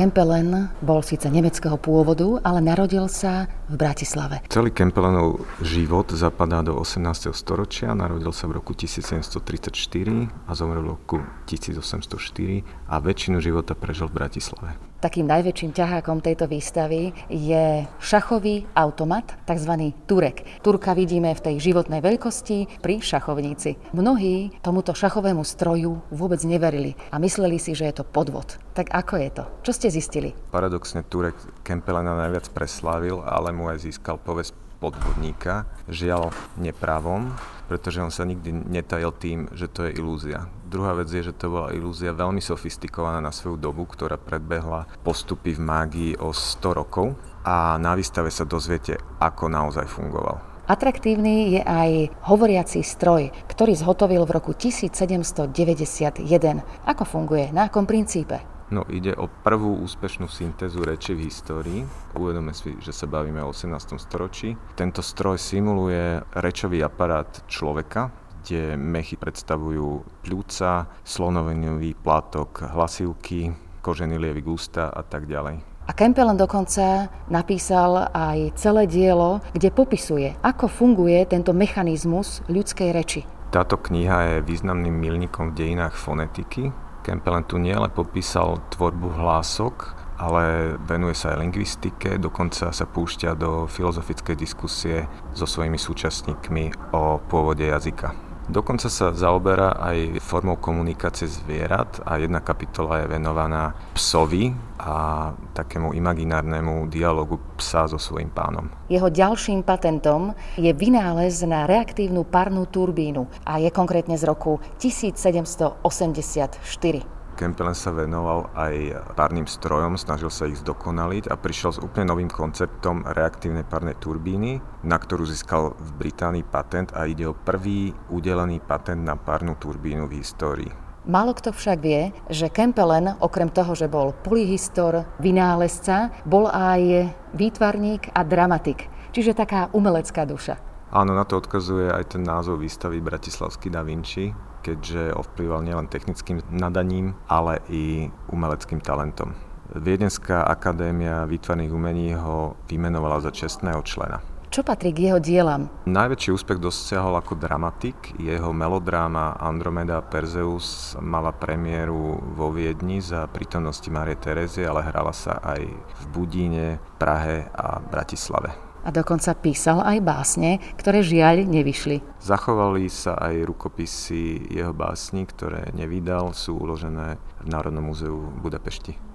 Kempelen bol síce nemeckého pôvodu, ale narodil sa v Bratislave. Celý Kempelenov život zapadá do 18. storočia. Narodil sa v roku 1734 a zomrel v roku 1804 a väčšinu života prežil v Bratislave. Takým najväčším ťahákom tejto výstavy je šachový automat, tzv. Turek. Turka vidíme v tej životnej veľkosti pri šachovnici. Mnohí tomuto šachovému stroju vôbec neverili a mysleli si, že je to podvod. Tak ako je to? Čo ste zistili? Paradoxne Turek Kempelena najviac preslávil, ale mu aj získal povesť podvodníka. Žiaľ neprávom, pretože on sa nikdy netajil tým, že to je ilúzia. Druhá vec je, že to bola ilúzia veľmi sofistikovaná na svoju dobu, ktorá predbehla postupy v mágii o 100 rokov a na výstave sa dozviete, ako naozaj fungoval. Atraktívny je aj hovoriaci stroj, ktorý zhotovil v roku 1791. Ako funguje? Na akom princípe? No, ide o prvú úspešnú syntézu reči v histórii. Uvedome si, že sa bavíme o 18. storočí. Tento stroj simuluje rečový aparát človeka, kde mechy predstavujú pľúca, slonovinový plátok, hlasivky, kožený lievik ústa a tak ďalej. A Kempelen dokonca napísal aj celé dielo, kde popisuje, ako funguje tento mechanizmus ľudskej reči. Táto kniha je významným milníkom v dejinách fonetiky. Kempelen tu nielen popísal tvorbu hlások, ale venuje sa aj lingvistike, dokonca sa púšťa do filozofickej diskusie so svojimi súčasníkmi o pôvode jazyka. Dokonca sa zaoberá aj formou komunikácie zvierat a jedna kapitola je venovaná psovi a takému imaginárnemu dialogu psa so svojím pánom. Jeho ďalším patentom je vynález na reaktívnu parnú turbínu a je konkrétne z roku 1784. Kempelen sa venoval aj párnym strojom, snažil sa ich zdokonaliť a prišiel s úplne novým konceptom reaktívnej párnej turbíny, na ktorú získal v Británii patent a ide o prvý udelený patent na párnu turbínu v histórii. Málo kto však vie, že Kempelen, okrem toho, že bol polyhistor, vynálezca, bol aj výtvarník a dramatik, čiže taká umelecká duša. Áno, na to odkazuje aj ten názov výstavy Bratislavský Da Vinci, keďže ovplyval nielen technickým nadaním, ale i umeleckým talentom. Viedenská akadémia výtvarných umení ho vymenovala za čestného člena. Čo patrí k jeho dielam? Najväčší úspech dosiahol ako dramatik. Jeho melodráma Andromeda a Perzeus mala premiéru vo Viedni za prítomnosti Márie Terézie, ale hrala sa aj v Budíne, Prahe a Bratislave. A dokonca písal aj básne, ktoré žiaľ nevyšli. Zachovali sa aj rukopisy jeho básní, ktoré nevydal, sú uložené v Národnom múzeu v Budapešti.